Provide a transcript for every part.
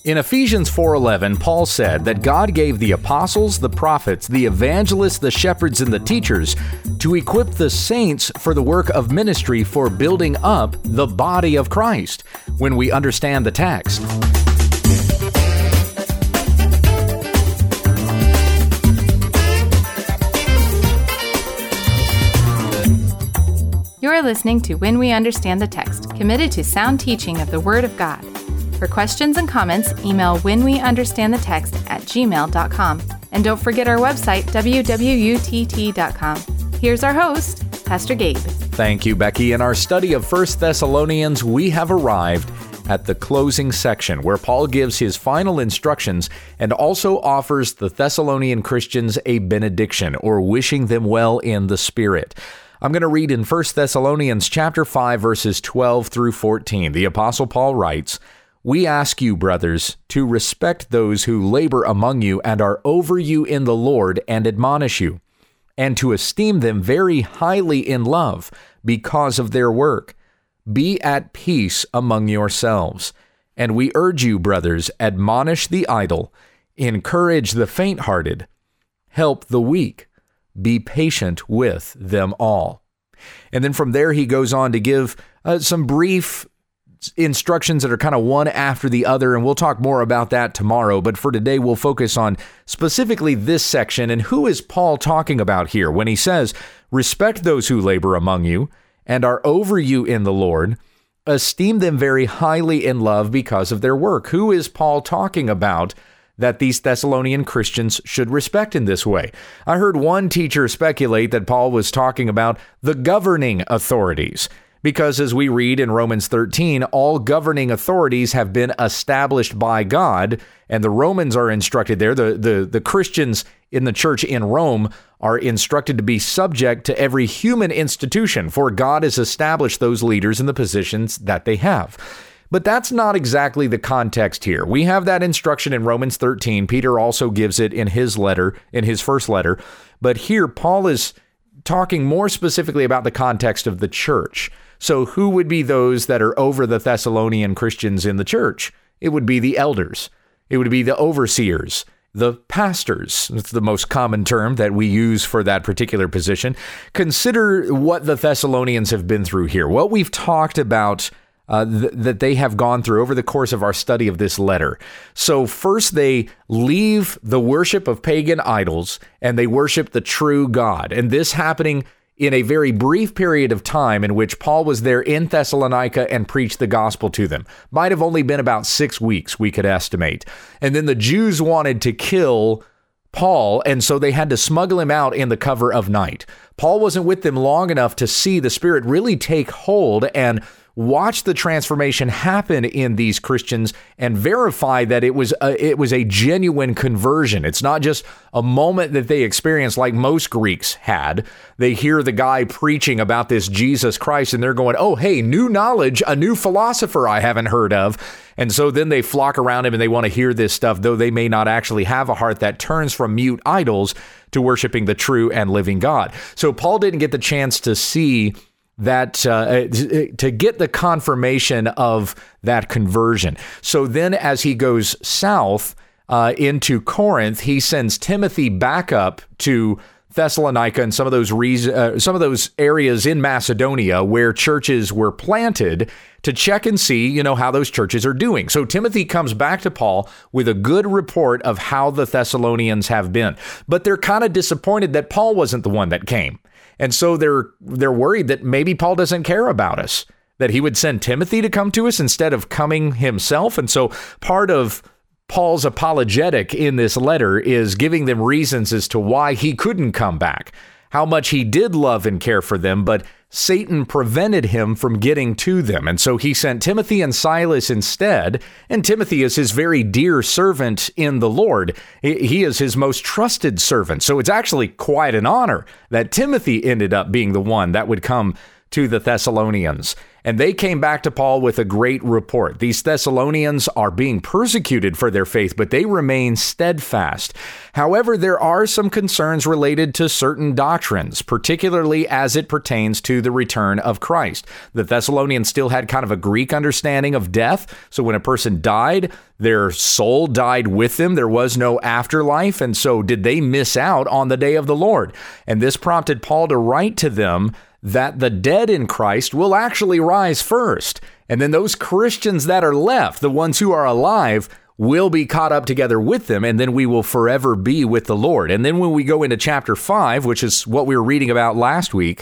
In Ephesians 4:11, Paul said that God gave the apostles, the prophets, the evangelists, the shepherds, and the teachers to equip the saints for the work of ministry for building up the body of Christ. When we understand the text, You're listening to When We Understand the Text, committed to sound teaching of the Word of God. For questions and comments, email whenweunderstandthetext@gmail.com. And don't forget our website, www.utt.com. Here's our host, Pastor Gabe. Thank you, Becky. In our study of 1 Thessalonians, we have arrived at the closing section where Paul gives his final instructions and also offers the Thessalonian Christians a benediction, or wishing them well in the Spirit. I'm going to read in 1 Thessalonians chapter 5, verses 12 through 14. The Apostle Paul writes, "We ask you, brothers, to respect those who labor among you and are over you in the Lord and admonish you, and to esteem them very highly in love because of their work. Be at peace among yourselves. And we urge you, brothers, admonish the idle, encourage the faint-hearted, help the weak, be patient with them all." And then from there, he goes on to give some brief instructions that are kind of one after the other, and we'll talk more about that tomorrow. But for today, we'll focus on specifically this section. And who is Paul talking about here when he says, respect those who labor among you and are over you in the Lord, esteem them very highly in love because of their work? Who is Paul talking about that these Thessalonian Christians should respect in this way? I heard one teacher speculate that Paul was talking about the governing authorities, because as we read in Romans 13, all governing authorities have been established by God, and the Romans are instructed there, the Christians in the church in Rome are instructed to be subject to every human institution, for God has established those leaders in the positions that they have. But that's not exactly the context here. We have that instruction in Romans 13. Peter also gives it in his letter, in his first letter. But here, Paul is talking more specifically about the context of the church. So who would be those that are over the Thessalonian Christians in the church? It would be the elders. It would be the overseers, the pastors. It's the most common term that we use for that particular position. Consider what the Thessalonians have been through here. What we've talked about that they have gone through over the course of our study of this letter. So first they leave the worship of pagan idols and they worship the true God. And this happening in a very brief period of time in which Paul was there in Thessalonica and preached the gospel to them. Might have only been about 6 weeks, we could estimate. And then the Jews wanted to kill Paul, and so they had to smuggle him out in the cover of night. Paul wasn't with them long enough to see the Spirit really take hold and watch the transformation happen in these Christians and verify that it was a genuine conversion. It's not just a moment that they experienced like most Greeks had. They hear the guy preaching about this Jesus Christ and they're going, oh, hey, new knowledge, a new philosopher I haven't heard of. And so then they flock around him and they want to hear this stuff, though they may not actually have a heart that turns from mute idols to worshiping the true and living God. So Paul didn't get the chance to see that to get the confirmation of that conversion. So then as he goes south into Corinth, he sends Timothy back up to Thessalonica and some of those areas in Macedonia where churches were planted to check and see, how those churches are doing. So Timothy comes back to Paul with a good report of how the Thessalonians have been. But they're kind of disappointed that Paul wasn't the one that came. And so they're worried that maybe Paul doesn't care about us, that he would send Timothy to come to us instead of coming himself. And so part of Paul's apologetic in this letter is giving them reasons as to why he couldn't come back, how much he did love and care for them, but Satan prevented him from getting to them. And so he sent Timothy and Silas instead. And Timothy is his very dear servant in the Lord. He is his most trusted servant. So it's actually quite an honor that Timothy ended up being the one that would come to the Thessalonians. And they came back to Paul with a great report. These Thessalonians are being persecuted for their faith, but they remain steadfast. However, there are some concerns related to certain doctrines, particularly as it pertains to the return of Christ. The Thessalonians still had kind of a Greek understanding of death. So when a person died, their soul died with them. There was no afterlife. And so did they miss out on the day of the Lord? And this prompted Paul to write to them that the dead in Christ will actually rise first. And then those Christians that are left, the ones who are alive, will be caught up together with them, and then we will forever be with the Lord. And then when we go into chapter 5, which is what we were reading about last week,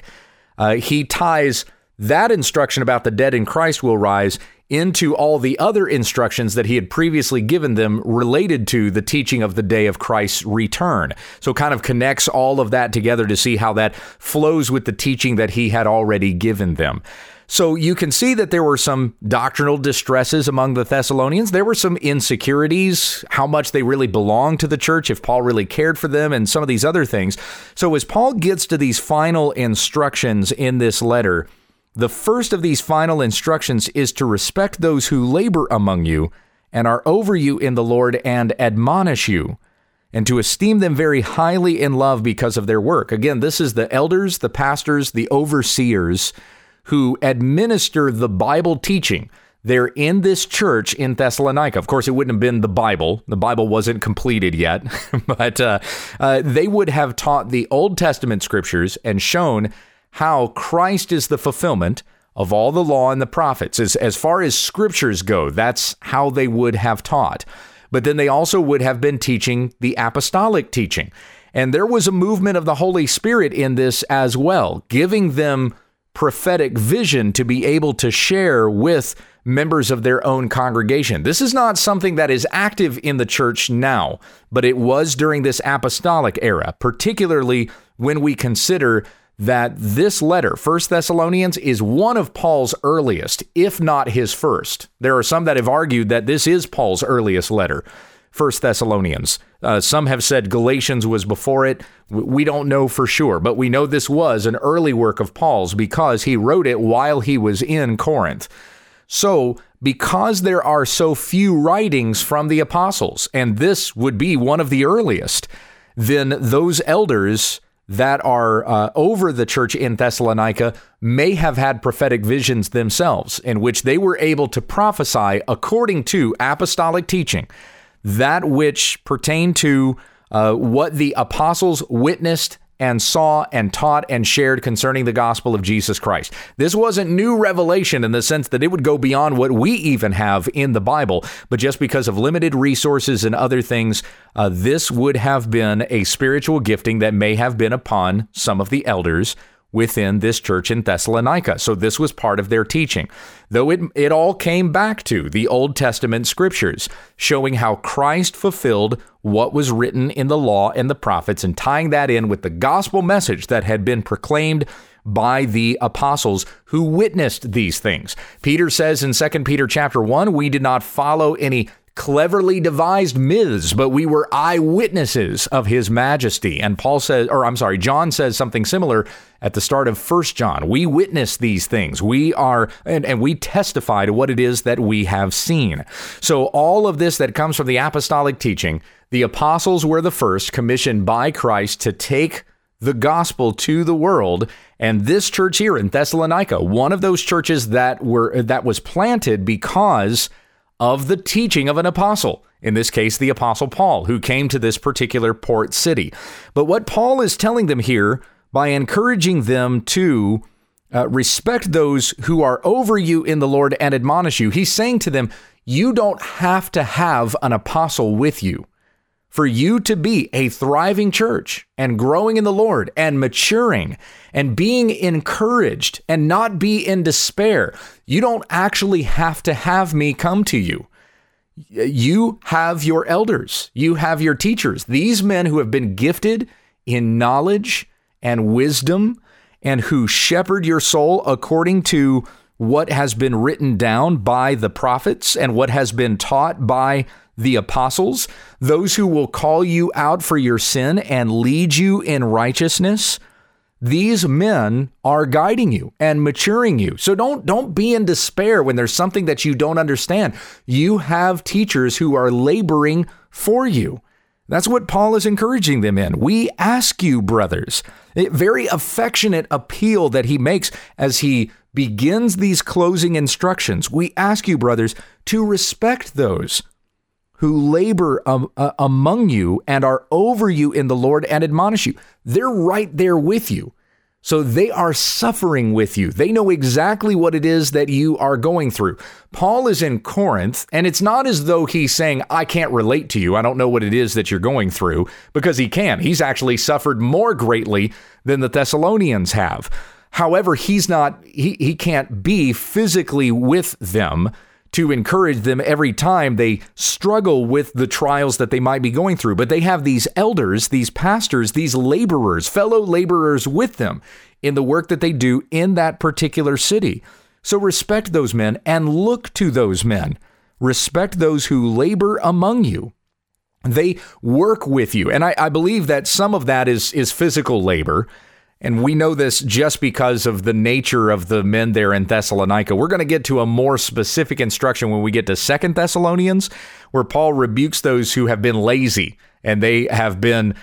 he ties that instruction about the dead in Christ will rise into all the other instructions that he had previously given them related to the teaching of the day of Christ's return. So kind of connects all of that together to see how that flows with the teaching that he had already given them. So you can see that there were some doctrinal distresses among the Thessalonians. There were some insecurities, how much they really belonged to the church, if Paul really cared for them, and some of these other things. So as Paul gets to these final instructions in this letter, the first of these final instructions is to respect those who labor among you and are over you in the Lord and admonish you, and to esteem them very highly in love because of their work. Again, this is the elders, the pastors, the overseers who administer the Bible teaching. They're in this church in Thessalonica. Of course, it wouldn't have been the Bible. The Bible wasn't completed yet, but they would have taught the Old Testament scriptures and shown how Christ is the fulfillment of all the law and the prophets. As far as scriptures go, that's how they would have taught. But then they also would have been teaching the apostolic teaching. And there was a movement of the Holy Spirit in this as well, giving them prophetic vision to be able to share with members of their own congregation. This is not something that is active in the church now, but it was during this apostolic era, particularly when we consider that this letter, 1 Thessalonians, is one of Paul's earliest, if not his first. There are some that have argued that this is Paul's earliest letter, 1 Thessalonians. Some have said Galatians was before it. We don't know for sure, but we know this was an early work of Paul's because he wrote it while he was in Corinth. So, because there are so few writings from the apostles, and this would be one of the earliest, then those elders that are over the church in Thessalonica may have had prophetic visions themselves in which they were able to prophesy according to apostolic teaching, that which pertained to what the apostles witnessed and saw and taught and shared concerning the gospel of Jesus Christ. This wasn't new revelation in the sense that it would go beyond what we even have in the Bible, but just because of limited resources and other things, this would have been a spiritual gifting that may have been upon some of the elders within this church in Thessalonica. So this was part of their teaching, though it all came back to the Old Testament scriptures, showing how Christ fulfilled what was written in the law and the prophets, and tying that in with the gospel message that had been proclaimed by the apostles who witnessed these things. Peter says in 2 Peter chapter 1, we did not follow any cleverly devised myths, but we were eyewitnesses of his majesty. And John says something similar at the start of 1 John. We witness these things. We are, and we testify to what it is that we have seen. So all of this that comes from the apostolic teaching, the apostles were the first commissioned by Christ to take the gospel to the world. And this church here in Thessalonica, one of those churches that was planted because of the teaching of an apostle, in this case, the Apostle Paul, who came to this particular port city. But what Paul is telling them here, by encouraging them to respect those who are over you in the Lord and admonish you, he's saying to them, you don't have to have an apostle with you. For you to be a thriving church and growing in the Lord and maturing and being encouraged and not be in despair, you don't actually have to have me come to you. You have your elders. You have your teachers. These men who have been gifted in knowledge and wisdom and who shepherd your soul according to what has been written down by the prophets and what has been taught by the apostles, those who will call you out for your sin and lead you in righteousness, These men are guiding you and maturing you. So don't be in despair when there's something that you don't understand. You have teachers who are laboring for you. That's what Paul is encouraging them in. We ask you, brothers, a very affectionate appeal that he makes as he begins these closing instructions. We ask you, brothers, to respect those who labor among you and are over you in the Lord and admonish you. They're right there with you. So they are suffering with you. They know exactly what it is that you are going through. Paul is in Corinth, and it's not as though he's saying, I can't relate to you. I don't know what it is that you're going through, because he can. He's actually suffered more greatly than the Thessalonians have. However, he can't be physically with them to encourage them every time they struggle with the trials that they might be going through. But they have these elders, these pastors, these laborers, fellow laborers with them in the work that they do in that particular city. So respect those men and look to those men. Respect those who labor among you. They work with you. And I believe that some of that is physical labor. And we know this just because of the nature of the men there in Thessalonica. We're going to get to a more specific instruction when we get to 2 Thessalonians, where Paul rebukes those who have been lazy and they have been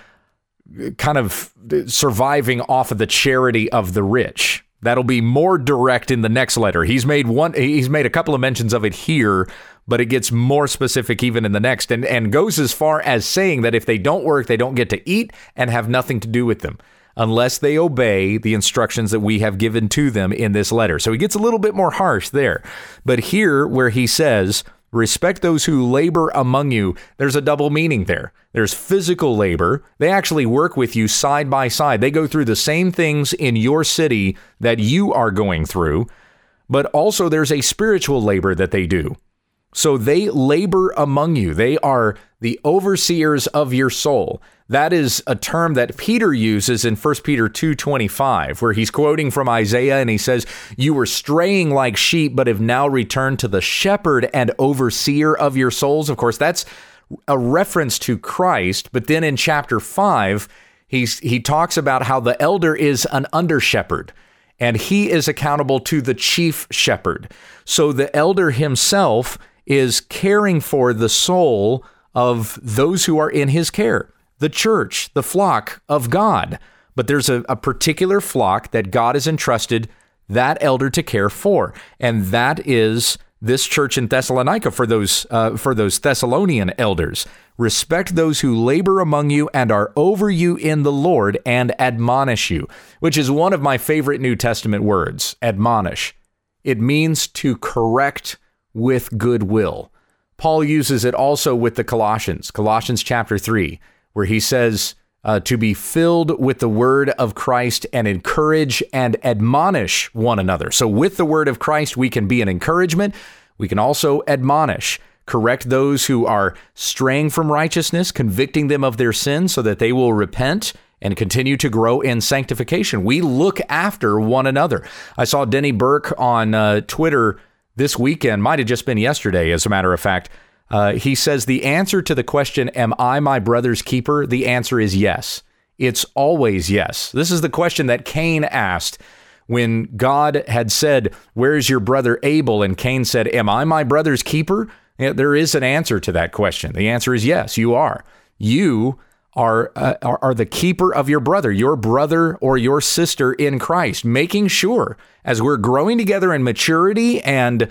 kind of surviving off of the charity of the rich. That'll be more direct in the next letter. He's made a couple of mentions of it here, but it gets more specific even in the next, and goes as far as saying that if they don't work, they don't get to eat and have nothing to do with them, unless they obey the instructions that we have given to them in this letter. So he gets a little bit more harsh there. But here, where he says, respect those who labor among you, there's a double meaning there. There's physical labor. They actually work with you side by side. They go through the same things in your city that you are going through. But also there's a spiritual labor that they do. So they labor among you. They are the overseers of your soul. That is a term that Peter uses in 1 Peter 2:25, where he's quoting from Isaiah, and he says, you were straying like sheep, but have now returned to the shepherd and overseer of your souls. Of course, that's a reference to Christ. But then in chapter 5, he talks about how the elder is an under shepherd, and he is accountable to the chief shepherd. So the elder himself is caring for the soul of those who are in his care, the church, the flock of God. But there's a particular flock that God has entrusted that elder to care for, and that is this church in Thessalonica for those Thessalonian elders. Respect those who labor among you and are over you in the Lord and admonish you, which is one of my favorite New Testament words, admonish. It means to correct with goodwill. Paul uses it also with the Colossians chapter 3, where he says to be filled with the word of Christ and encourage and admonish one another. So with the word of Christ, we can be an encouragement. We can also admonish, correct those who are straying from righteousness, convicting them of their sins so that they will repent and continue to grow in sanctification. We look after one another. I saw Denny Burke on Twitter this weekend, might have just been yesterday, as a matter of fact. He says the answer to the question, am I my brother's keeper? The answer is yes. It's always yes. This is the question that Cain asked when God had said, where's your brother Abel? And Cain said, am I my brother's keeper? There is an answer to that question. The answer is yes, you are. You are the keeper of your brother or your sister in Christ, making sure as we're growing together in maturity and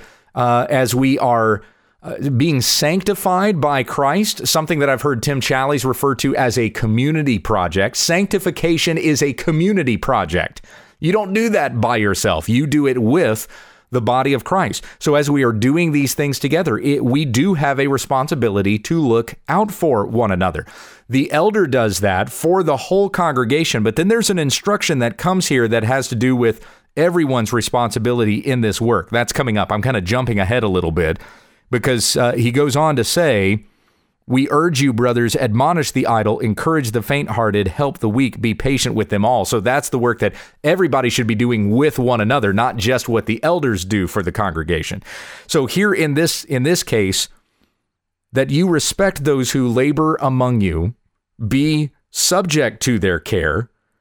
as we are being sanctified by Christ, something that I've heard Tim Challies refer to as a community project. Sanctification is a community project. You don't do that by yourself. You do it with the body of Christ. So as we are doing these things together, we do have a responsibility to look out for one another. The elder does that for the whole congregation, but then there's an instruction that comes here that has to do with everyone's responsibility in this work. That's coming up. I'm kind of jumping ahead a little bit because he goes on to say, we urge you, brothers, admonish the idle, encourage the faint-hearted, help the weak, be patient with them all. So that's the work that everybody should be doing with one another, not just what the elders do for the congregation. So here in this case, that you respect those who labor among you, be subject to their care.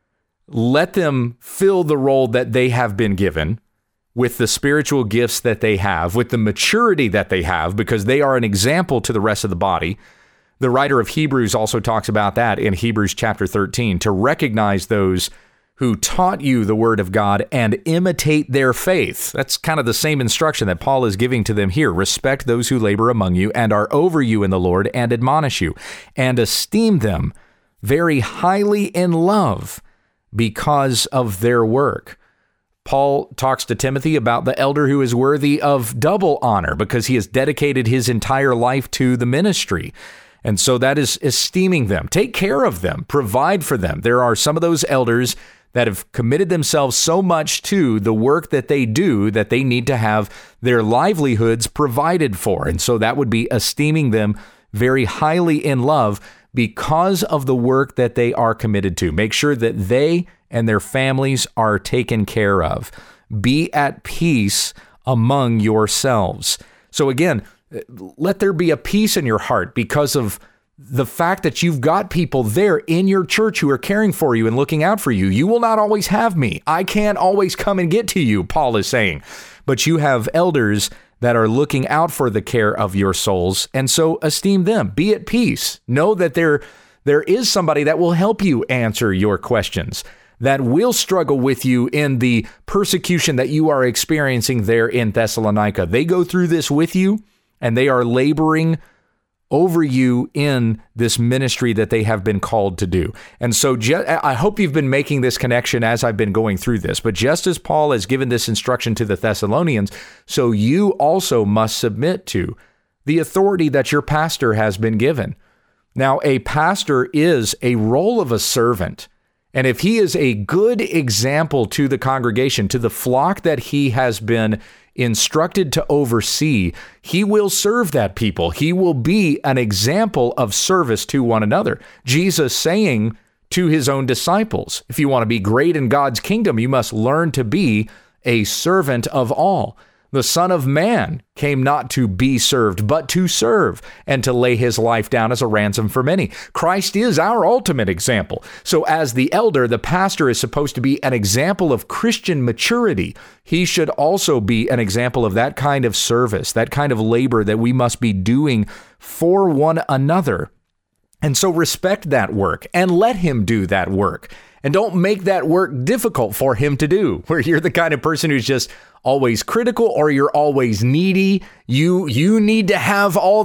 let them fill the role that they have been given with the spiritual gifts that they have, with the maturity that they have, because they are an example to the rest of the body. The writer of Hebrews also talks about that in Hebrews chapter 13, to recognize those who taught you the word of God and imitate their faith. That's kind of the same instruction that Paul is giving to them here. Respect those who labor among you and are over you in the Lord and admonish you, and esteem them very highly in love because of their work. Paul talks to Timothy about the elder who is worthy of double honor because he has dedicated his entire life to the ministry. And so that is esteeming them. Take care of them. Provide for them. There are some of those elders that have committed themselves so much to the work that they do that they need to have their livelihoods provided for. And so that would be esteeming them very highly in love because of the work that they are committed to. Make sure that they and their families are taken care of. Be at peace among yourselves. So again, let there be a peace in your heart because of the fact that you've got people there in your church who are caring for you and looking out for you. You will not always have me. I can't always come and get to you, Paul is saying. But you have elders that are looking out for the care of your souls. And so esteem them. Be at peace. Know that there is somebody that will help you answer your questions, that will struggle with you in the persecution that you are experiencing there in Thessalonica. They go through this with you, and they are laboring over you in this ministry that they have been called to do. And so I hope you've been making this connection as I've been going through this. But just as Paul has given this instruction to the Thessalonians, so you also must submit to the authority that your pastor has been given. Now, a pastor is a role of a servant. And if he is a good example to the congregation, to the flock that he has been instructed to oversee, he will serve that people. He will be an example of service to one another. Jesus saying to his own disciples, if you want to be great in God's kingdom, you must learn to be a servant of all. The Son of Man came not to be served, but to serve and to lay his life down as a ransom for many. Christ is our ultimate example. So as the elder, the pastor is supposed to be an example of Christian maturity. He should also be an example of that kind of service, that kind of labor that we must be doing for one another. And so respect that work and let him do that work. And don't make that work difficult for him to do, where you're the kind of person who's just always critical or you're always needy. You need to have all of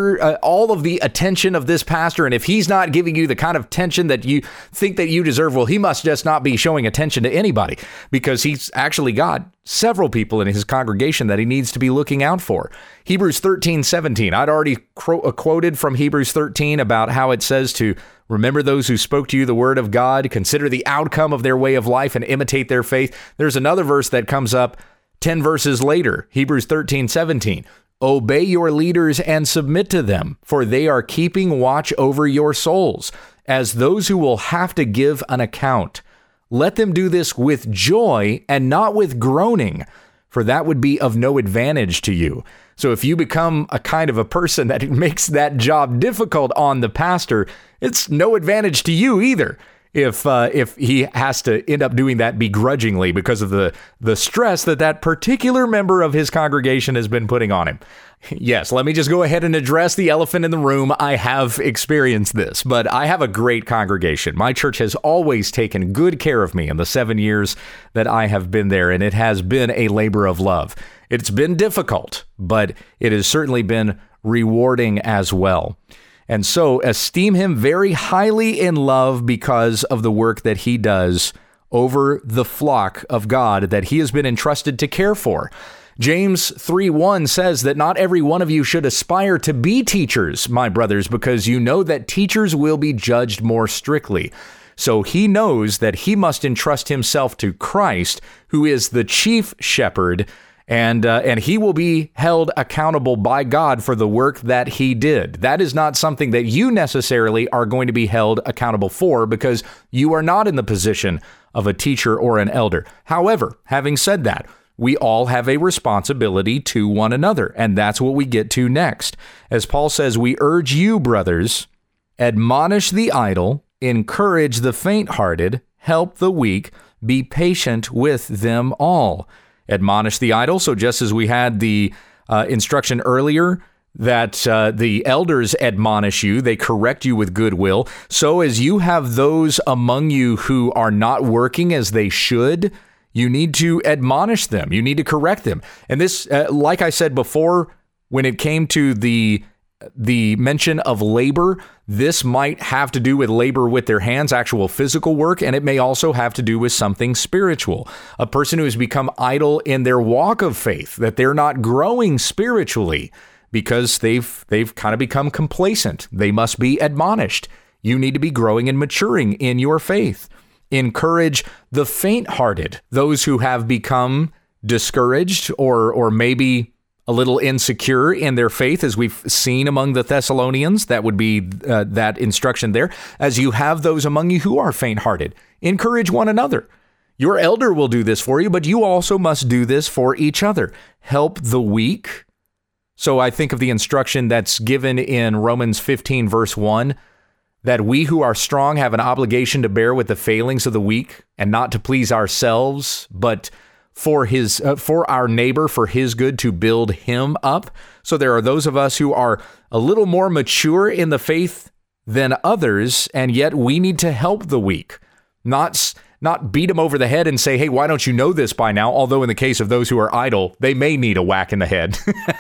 the attention of this pastor. And if he's not giving you the kind of attention that you think that you deserve, well, he must just not be showing attention to anybody, because he's actually got several people in his congregation that he needs to be looking out for. Hebrews 13:17. I'd already quoted from Hebrews 13 about how it says to remember those who spoke to you the word of God, consider the outcome of their way of life and imitate their faith. There's another verse that comes up 10 verses later, Hebrews 13:17. Obey your leaders and submit to them, for they are keeping watch over your souls, as those who will have to give an account. Let them do this with joy and not with groaning, for that would be of no advantage to you. So if you become a kind of a person that makes that job difficult on the pastor, it's no advantage to you either. If he has to end up doing that begrudgingly because of the stress that particular member of his congregation has been putting on him. Yes, let me just go ahead and address the elephant in the room. I have experienced this, but I have a great congregation. My church has always taken good care of me in the 7 years that I have been there, and it has been a labor of love. It's been difficult, but it has certainly been rewarding as well. And so esteem him very highly in love because of the work that he does over the flock of God that he has been entrusted to care for. James 3:1 says that not every one of you should aspire to be teachers, my brothers, because you know that teachers will be judged more strictly. So he knows that he must entrust himself to Christ, who is the chief shepherd, and he will be held accountable by God for the work that he did. That is not something that you necessarily are going to be held accountable for, because you are not in the position of a teacher or an elder. However, having said that, we all have a responsibility to one another, and that's what we get to next. As Paul says, we urge you, brothers, admonish the idle, encourage the faint-hearted, help the weak, be patient with them all. Admonish the idle. So just as we had the instruction earlier that the elders admonish you, they correct you with goodwill. So as you have those among you who are not working as they should, you need to admonish them. You need to correct them. And this, like I said before, when it came to the mention of labor, this might have to do with labor with their hands, actual physical work, and it may also have to do with something spiritual. A person who has become idle in their walk of faith, that they're not growing spiritually because they've kind of become complacent. They must be admonished. You need to be growing and maturing in your faith. Encourage the faint-hearted, those who have become discouraged or maybe a little insecure in their faith, as we've seen among the Thessalonians. That would be that instruction there. As you have those among you who are faint-hearted, encourage one another. Your elder will do this for you, but you also must do this for each other. Help the weak. So I think of the instruction that's given in Romans 15, verse 1, that we who are strong have an obligation to bear with the failings of the weak and not to please ourselves, but for our neighbor, for his good, to build him up. So there are those of us who are a little more mature in the faith than others, and yet we need to help the weak, not beat them over the head and say, hey, why don't you know this by now? Although in the case of those who are idle, they may need a whack in the head,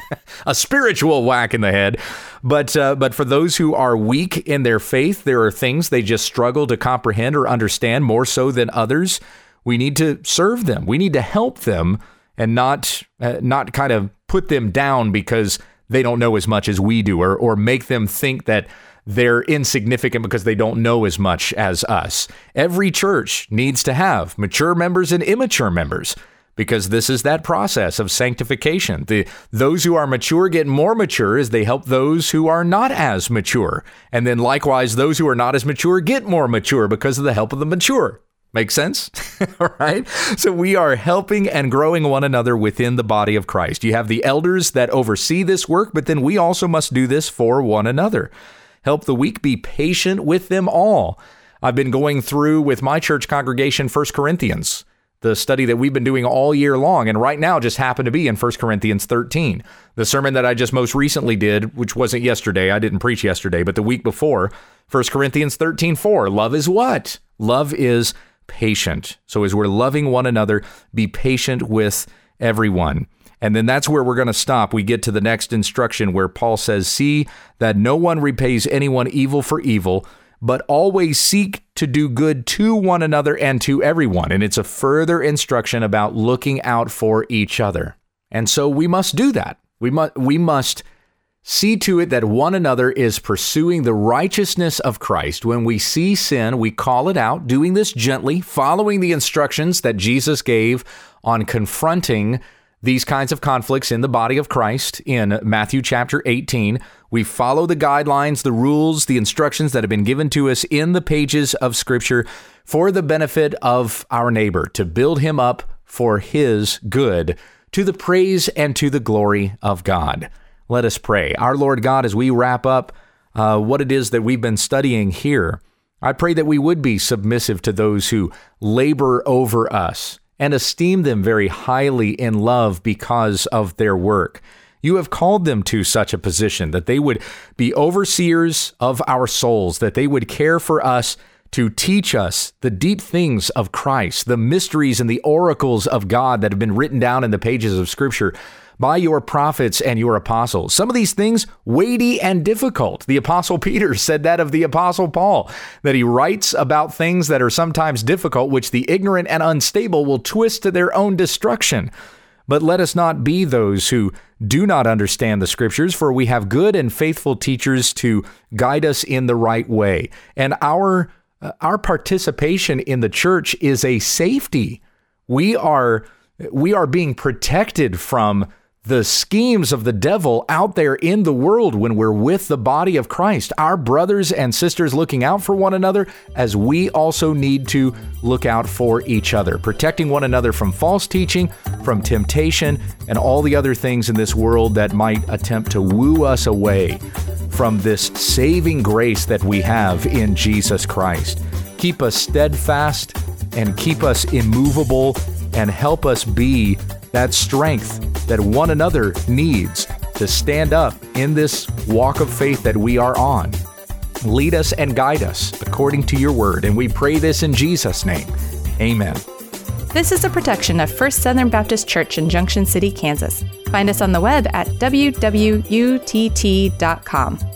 a spiritual whack in the head. But for those who are weak in their faith, there are things they just struggle to comprehend or understand more so than others. We need to serve them. We need to help them and not kind of put them down because they don't know as much as we do, or make them think that they're insignificant because they don't know as much as us. Every church needs to have mature members and immature members, because this is that process of sanctification. Those who are mature get more mature as they help those who are not as mature. And then likewise, those who are not as mature get more mature because of the help of the mature. Make sense? All right. So we are helping and growing one another within the body of Christ. You have the elders that oversee this work, but then we also must do this for one another. Help the weak, be patient with them all. I've been going through with my church congregation 1 Corinthians, the study that we've been doing all year long, and right now just happened to be in 1 Corinthians 13. The sermon that I just most recently did, which wasn't yesterday, I didn't preach yesterday, but the week before, 1 Corinthians 13:4. Love is what? Love is patient. So as we're loving one another, be patient with everyone. And then that's where we're going to stop. We get to the next instruction where Paul says, see that no one repays anyone evil for evil, but always seek to do good to one another and to everyone. And it's a further instruction about looking out for each other. And so we must do that. We must see to it that one another is pursuing the righteousness of Christ. When we see sin, we call it out, doing this gently, following the instructions that Jesus gave on confronting these kinds of conflicts in the body of Christ in Matthew chapter 18. We follow the guidelines, the rules, the instructions that have been given to us in the pages of Scripture for the benefit of our neighbor, to build him up for his good, to the praise and to the glory of God. Let us pray. Our Lord God, as we wrap up what it is that we've been studying here, I pray that we would be submissive to those who labor over us and esteem them very highly in love because of their work. You have called them to such a position that they would be overseers of our souls, that they would care for us, to teach us the deep things of Christ, the mysteries and the oracles of God that have been written down in the pages of Scripture by your prophets and your apostles. Some of these things weighty and difficult. The Apostle Peter said that of the Apostle Paul, that he writes about things that are sometimes difficult, which the ignorant and unstable will twist to their own destruction. But let us not be those who do not understand the Scriptures, for we have good and faithful teachers to guide us in the right way. And our participation in the church is a safety. We are being protected from the schemes of the devil out there in the world when we're with the body of Christ, our brothers and sisters looking out for one another, as we also need to look out for each other, protecting one another from false teaching, from temptation, and all the other things in this world that might attempt to woo us away from this saving grace that we have in Jesus Christ. Keep us steadfast and keep us immovable and help us be that strength that one another needs to stand up in this walk of faith that we are on. Lead us and guide us according to your word, and we pray this in Jesus' name. Amen. This is a production of First Southern Baptist Church in Junction City, Kansas. Find us on the web at www.utt.com.